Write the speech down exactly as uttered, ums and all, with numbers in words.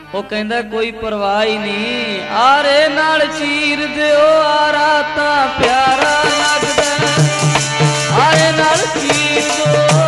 ਉਹ ਕਹਿੰਦਾ ਕੋਈ ਪਰਵਾਹ ਹੀ ਨਹੀਂ, ਆਰੇ ਨਾਲ ਚੀਰ ਦਿਓ ਆਰਾ ਤਾਂ ਪਿਆਰਾ ਲੱਗਦਾ, ਆਰੇ ਨਾਲ ਚੀਰ ਦਿਓ